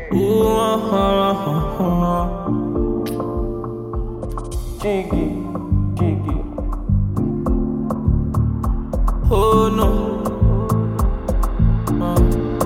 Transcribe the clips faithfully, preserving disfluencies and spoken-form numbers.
Ooh, uh, uh, uh, uh. Jiggy, jiggy. Oh no. Uh.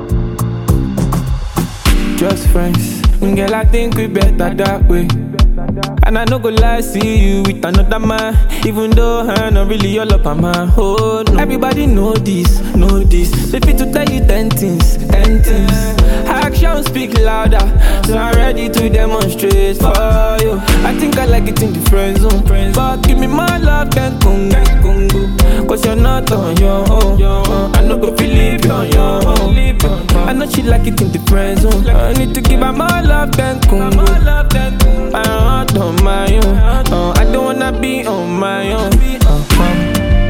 Just friends. Girl, I think we better that way. And I no go lie, see you with another man. Even though I'm not really all up on my oh no. Everybody know this, know this. So if it to tell you ten things, ten things. Actions speak louder, so I'm ready to demonstrate for you. I think I like it in the friend zone, but give me my love, then Congo, Congo. Cause you're not on your own. I no go feel leave you on your own. I know she like it in the friend zone. I need to give her my love, then Congo. I'm not on my own. Uh, I don't wanna be on my own. Uh, uh.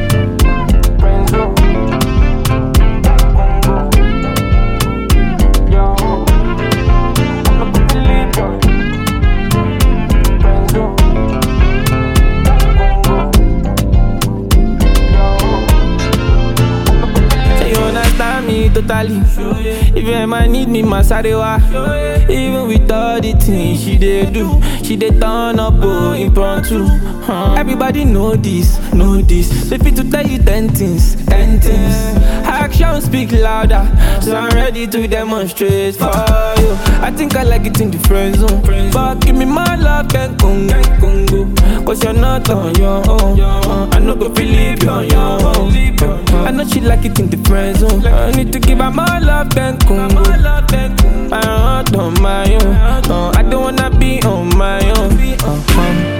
Totally. If you ever need me, my sarewa. Even with all the things she dey do, she dey turn up oh, impromptu. Huh. Everybody know this, know this. So if it to tell you ten things, ten things. Actions speak louder, so I'm ready to demonstrate for you. I think I like it in the friend zone, but give me my love, then Congo, Congo. Cause you're not on your own. I no go feel leave you on your own. I know she like it in the friend zone. I need to give her my love, then Congo. I'm not on my own. Uh, I don't wanna be on my own. Uh, um.